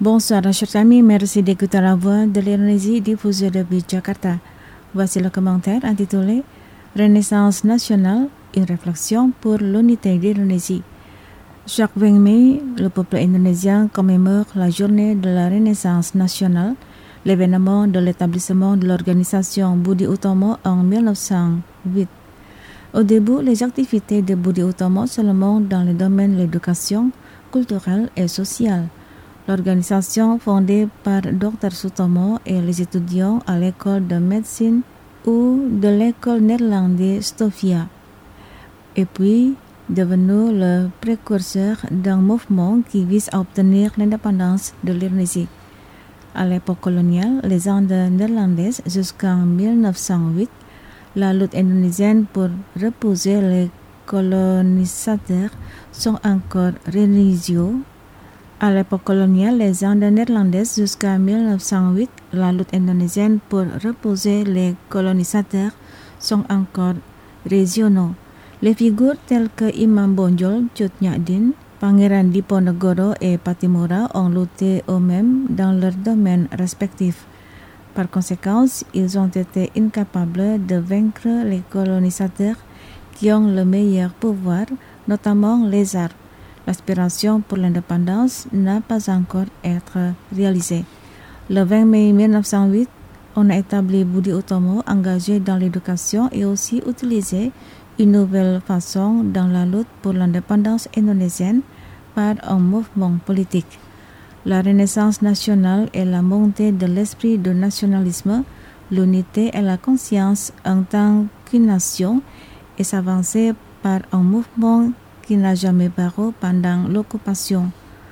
Bonsoir chers amis, merci d'écouter la voix de l'Indonésie diffusée depuis Jakarta. Voici le commentaire intitulé Renaissance nationale, une réflexion pour l'unité d'Indonésie. Chaque 20 mai, le peuple indonésien commémore la journée de la Renaissance nationale, l'événement de l'établissement de l'organisation Budi Utomo en 1908. Au début, les activités de Budi Utomo seulement dans le domaine de l'éducation culturelle et sociale. L'organisation fondée par Dr Sutomo et les étudiants à l'école de médecine ou de l'école néerlandaise Stovia, et puis devenu le précurseur d'un mouvement qui vise à obtenir l'indépendance de l'Indonésie. À l'époque coloniale, les Indes néerlandaises jusqu'en 1908, la lutte indonésienne pour repousser les colonisateurs sont encore religieux. À l'époque coloniale, les Indes néerlandaises jusqu'en 1908, la lutte indonésienne pour repousser les colonisateurs sont encore régionaux. Les figures telles que Imam Bonjol, Cut Nyak Dien, Pangeran Diponegoro et Pattimura ont lutté eux-mêmes dans leurs domaines respectifs. Par conséquent, ils ont été incapables de vaincre les colonisateurs qui ont le meilleur pouvoir, notamment les armes. L'aspiration pour l'indépendance n'a pas encore été réalisée. Le 20 mai 1908, on a établi Budi Utomo engagé dans l'éducation et aussi utilisé une nouvelle façon dans la lutte pour l'indépendance indonésienne par un mouvement politique. La Renaissance nationale est la montée de l'esprit du nationalisme, l'unité et la conscience en tant qu'une nation et s'avancer par un mouvement qui n'a jamais paru pendant l'occupation.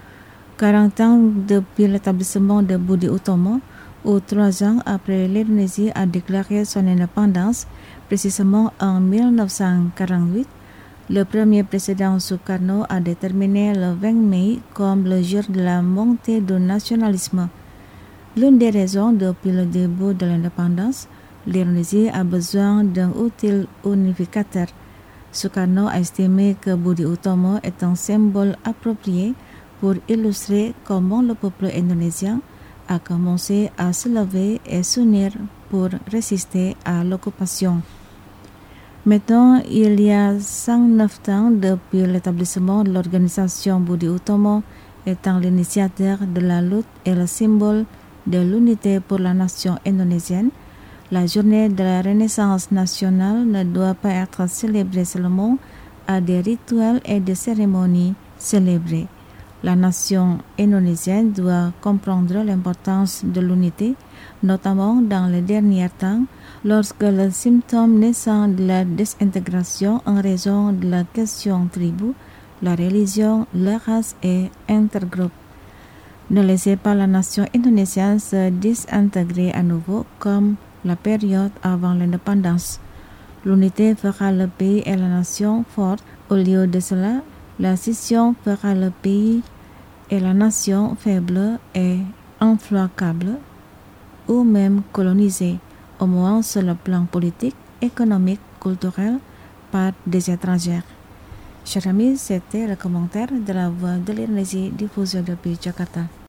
40 ans depuis l'établissement de Budi Utomo, ou 3 ans après l'Indonésie a déclaré son indépendance, précisément en 1948, le premier président Sukarno a déterminé le 20 mai comme le jour de la montée du nationalisme. L'une des raisons depuis le début de l'indépendance, l'Indonésie a besoin d'un outil unificateur. Sukarno a estimé que Budi Utomo est un symbole approprié pour illustrer comment le peuple indonésien a commencé à se lever et s'unir pour résister à l'occupation. Maintenant, il y a 109 ans depuis l'établissement de l'organisation Budi Utomo étant l'initiateur de la lutte et le symbole de l'unité pour la nation indonésienne. La journée de la Renaissance nationale ne doit pas être célébrée seulement à des rituels et des cérémonies célébrées. La nation indonésienne doit comprendre l'importance de l'unité, notamment dans les derniers temps, lorsque le symptôme naissant de la désintégration en raison de la question tribu, la religion, la race et intergroupe. Ne laissez pas la nation indonésienne se désintégrer à nouveau comme la période avant l'indépendance. L'unité fera le pays et la nation forte. Au lieu de cela, la scission fera le pays et la nation faible et influençable, ou même colonisée, au moins sur le plan politique, économique, culturel, par des étrangers. Chers amis, c'était le commentaire de la voix de l'Indonésie diffusée depuis Jakarta.